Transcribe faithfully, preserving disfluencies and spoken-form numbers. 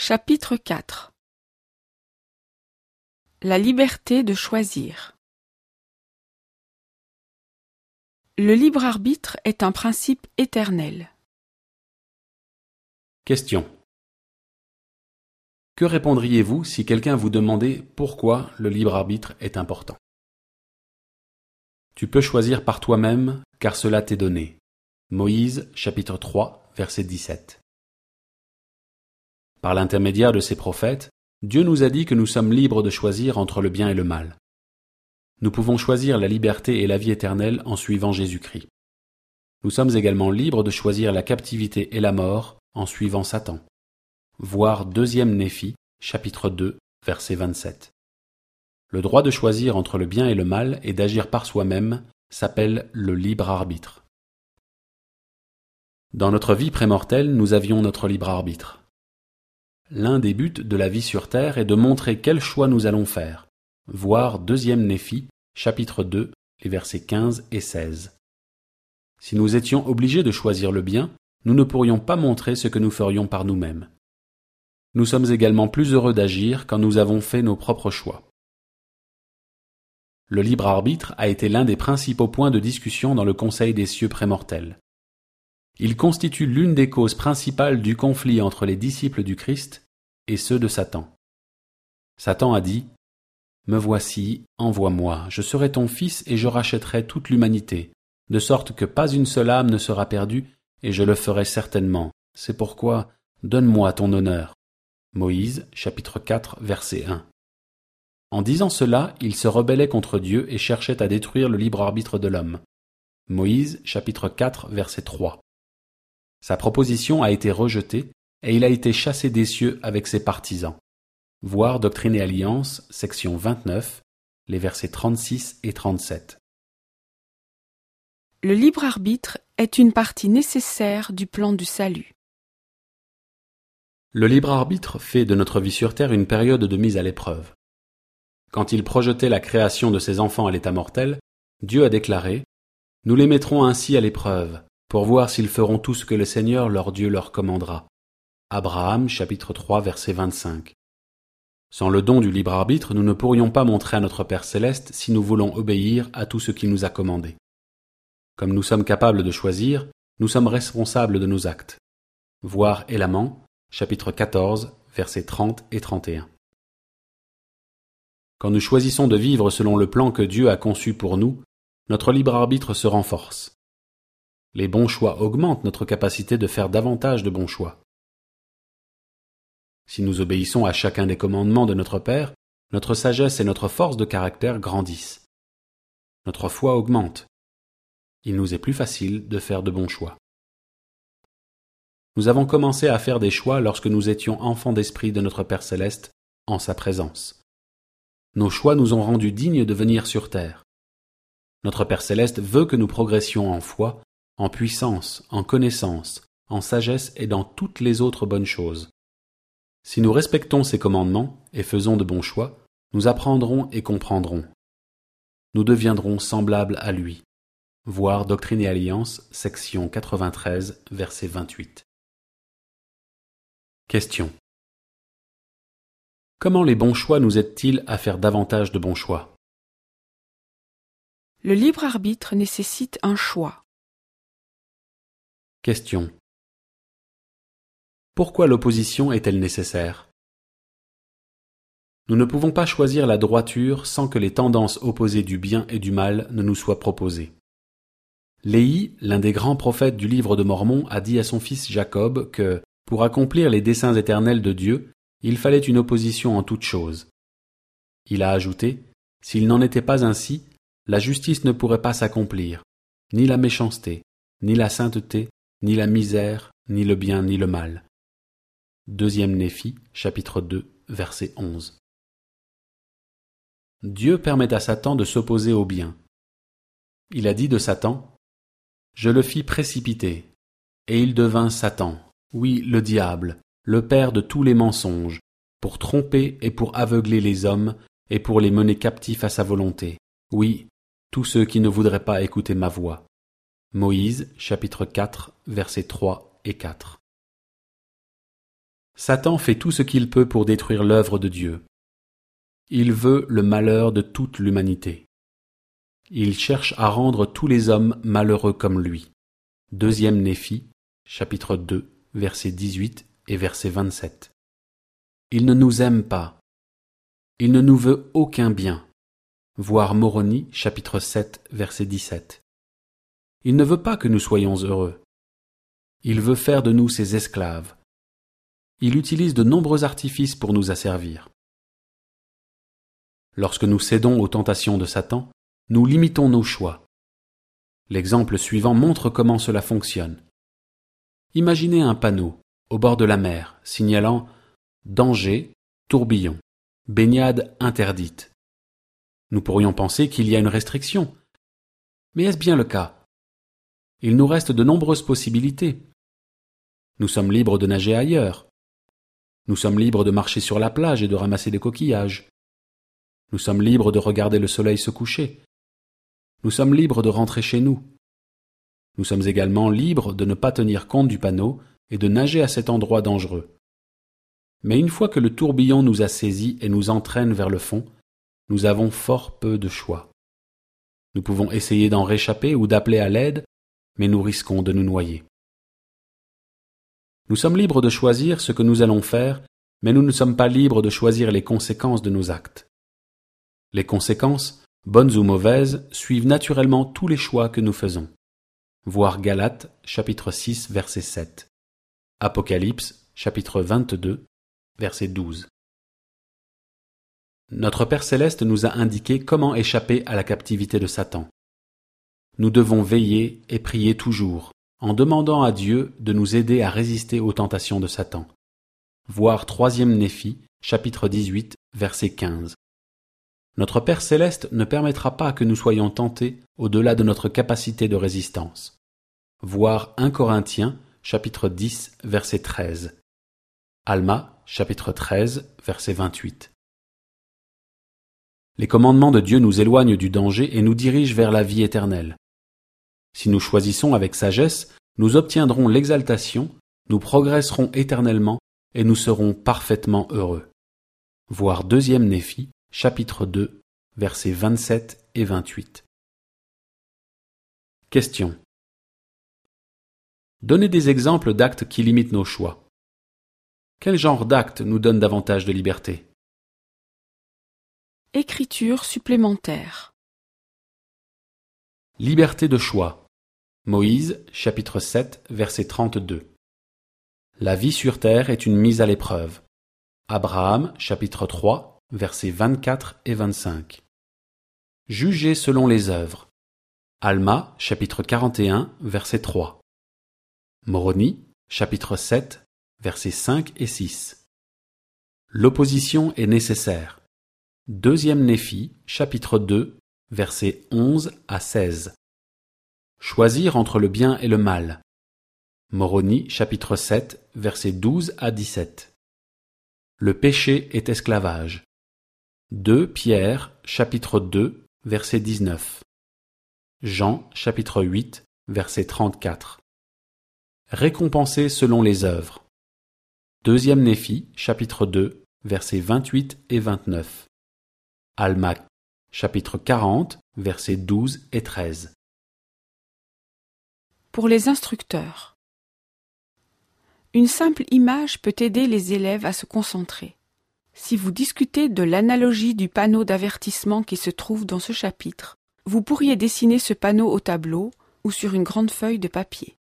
Chapitre quatre. La liberté de choisir. Le libre arbitre est un principe éternel. Question. Que répondriez-vous si quelqu'un vous demandait pourquoi le libre arbitre est important? Tu peux choisir par toi-même, car cela t'est donné. Moïse, chapitre trois, verset dix-sept. Par l'intermédiaire de ses prophètes, Dieu nous a dit que nous sommes libres de choisir entre le bien et le mal. Nous pouvons choisir la liberté et la vie éternelle en suivant Jésus-Christ. Nous sommes également libres de choisir la captivité et la mort en suivant Satan. Voir deuxième Néphi, chapitre deux, verset vingt-sept. Le droit de choisir entre le bien et le mal et d'agir par soi-même s'appelle le libre arbitre. Dans notre vie prémortelle, nous avions notre libre arbitre. L'un des buts de la vie sur terre est de montrer quel choix nous allons faire. Voir deuxième Néphi, chapitre deux, les versets quinze et seize. Si nous étions obligés de choisir le bien, nous ne pourrions pas montrer ce que nous ferions par nous-mêmes. Nous sommes également plus heureux d'agir quand nous avons fait nos propres choix. Le libre arbitre a été l'un des principaux points de discussion dans le Conseil des cieux prémortels. Il constitue l'une des causes principales du conflit entre les disciples du Christ et ceux de Satan. Satan a dit « Me voici, envoie-moi, je serai ton fils et je rachèterai toute l'humanité, de sorte que pas une seule âme ne sera perdue, et je le ferai certainement. C'est pourquoi, donne-moi ton honneur. » Moïse, chapitre quatre, verset un. En disant cela, il se rebellait contre Dieu et cherchait à détruire le libre arbitre de l'homme. Moïse, chapitre quatre, verset trois. Sa proposition a été rejetée et il a été chassé des cieux avec ses partisans. Voir Doctrine et Alliance, section vingt-neuf, les versets trente-six et trente-sept. Le libre arbitre est une partie nécessaire du plan du salut. Le libre arbitre fait de notre vie sur terre une période de mise à l'épreuve. Quand il projetait la création de ses enfants à l'état mortel, Dieu a déclaré « Nous les mettrons ainsi à l'épreuve, pour voir s'ils feront tout ce que le Seigneur leur Dieu leur commandera. » Abraham, chapitre trois, verset vingt-cinq. Sans le don du libre arbitre, nous ne pourrions pas montrer à notre Père céleste si nous voulons obéir à tout ce qu'il nous a commandé. Comme nous sommes capables de choisir, nous sommes responsables de nos actes. Voir Élamant, chapitre quatorze, versets trente et trente et un. Quand nous choisissons de vivre selon le plan que Dieu a conçu pour nous, notre libre arbitre se renforce. Les bons choix augmentent notre capacité de faire davantage de bons choix. Si nous obéissons à chacun des commandements de notre Père, notre sagesse et notre force de caractère grandissent. Notre foi augmente. Il nous est plus facile de faire de bons choix. Nous avons commencé à faire des choix lorsque nous étions enfants d'esprit de notre Père céleste en sa présence. Nos choix nous ont rendus dignes de venir sur terre. Notre Père céleste veut que nous progressions en foi, en puissance, en connaissance, en sagesse et dans toutes les autres bonnes choses. Si nous respectons ses commandements et faisons de bons choix, nous apprendrons et comprendrons. Nous deviendrons semblables à lui. Voir Doctrine et Alliance, section quatre-vingt-treize, verset vingt-huit. Question. Comment les bons choix nous aident-ils à faire davantage de bons choix? Le libre arbitre nécessite un choix. Question. Pourquoi l'opposition est-elle nécessaire? Nous ne pouvons pas choisir la droiture sans que les tendances opposées du bien et du mal ne nous soient proposées. Léhi, l'un des grands prophètes du livre de Mormon, a dit à son fils Jacob que, pour accomplir les desseins éternels de Dieu, il fallait une opposition en toutes choses. Il a ajouté, « S'il n'en était pas ainsi, la justice ne pourrait pas s'accomplir, ni la méchanceté, ni la sainteté, ni la misère, ni le bien, ni le mal. » Deuxième Néphi, chapitre deux, verset onze. Dieu permet à Satan de s'opposer au bien. Il a dit de Satan, « Je le fis précipiter, et il devint Satan, oui, le diable, le père de tous les mensonges, pour tromper et pour aveugler les hommes, et pour les mener captifs à sa volonté. Oui, tous ceux qui ne voudraient pas écouter ma voix. » Moïse, chapitre quatre, versets trois et quatre. Satan fait tout ce qu'il peut pour détruire l'œuvre de Dieu. Il veut le malheur de toute l'humanité. Il cherche à rendre tous les hommes malheureux comme lui. Deuxième Néphi, chapitre deux, versets dix-huit et verset vingt-sept. Il ne nous aime pas. Il ne nous veut aucun bien. Voir Moroni, chapitre sept, verset dix-sept. Il ne veut pas que nous soyons heureux. Il veut faire de nous ses esclaves. Il utilise de nombreux artifices pour nous asservir. Lorsque nous cédons aux tentations de Satan, nous limitons nos choix. L'exemple suivant montre comment cela fonctionne. Imaginez un panneau, au bord de la mer, signalant « Danger, tourbillon, baignade interdite ». Nous pourrions penser qu'il y a une restriction. Mais est-ce bien le cas? Il nous reste de nombreuses possibilités. Nous sommes libres de nager ailleurs. Nous sommes libres de marcher sur la plage et de ramasser des coquillages. Nous sommes libres de regarder le soleil se coucher. Nous sommes libres de rentrer chez nous. Nous sommes également libres de ne pas tenir compte du panneau et de nager à cet endroit dangereux. Mais une fois que le tourbillon nous a saisis et nous entraîne vers le fond, nous avons fort peu de choix. Nous pouvons essayer d'en réchapper ou d'appeler à l'aide, mais nous risquons de nous noyer. Nous sommes libres de choisir ce que nous allons faire, mais nous ne sommes pas libres de choisir les conséquences de nos actes. Les conséquences, bonnes ou mauvaises, suivent naturellement tous les choix que nous faisons. Voir Galates, chapitre six, verset sept. Apocalypse, chapitre vingt-deux, verset douze. Notre Père Céleste nous a indiqué comment échapper à la captivité de Satan. Nous devons veiller et prier toujours, en demandant à Dieu de nous aider à résister aux tentations de Satan. Voir troisième Néphi, chapitre dix-huit, verset quinze. Notre Père Céleste ne permettra pas que nous soyons tentés au-delà de notre capacité de résistance. Voir un Corinthiens, chapitre dix, verset treize. Alma, chapitre treize, verset vingt-huit. Les commandements de Dieu nous éloignent du danger et nous dirigent vers la vie éternelle. Si nous choisissons avec sagesse, nous obtiendrons l'exaltation, nous progresserons éternellement et nous serons parfaitement heureux. Voir deuxième Néphi, chapitre deux, versets vingt-sept et vingt-huit. Question. Donnez des exemples d'actes qui limitent nos choix. Quel genre d'actes nous donne davantage de liberté? Écriture supplémentaire. Liberté de choix. Moïse, chapitre sept, verset trente-deux. La vie sur terre est une mise à l'épreuve. Abraham, chapitre trois, versets vingt-quatre et vingt-cinq. Jugez selon les œuvres. Alma, chapitre quarante et un, verset trois. Moroni, chapitre sept, versets cinq et six. L'opposition est nécessaire. Deuxième Néphi, chapitre deux, versets onze à seize. Choisir entre le bien et le mal. Moroni, chapitre sept, versets douze à dix-sept. Le péché est esclavage. deux Pierre, chapitre deux, verset dix-neuf. Jean, chapitre huit, verset trente-quatre. Récompenser selon les œuvres. Deuxième Néphi, chapitre deux, versets vingt-huit et vingt-neuf. Alma, chapitre quarante, versets douze et treize. Pour les instructeurs. Une simple image peut aider les élèves à se concentrer. Si vous discutez de l'analogie du panneau d'avertissement qui se trouve dans ce chapitre, vous pourriez dessiner ce panneau au tableau ou sur une grande feuille de papier.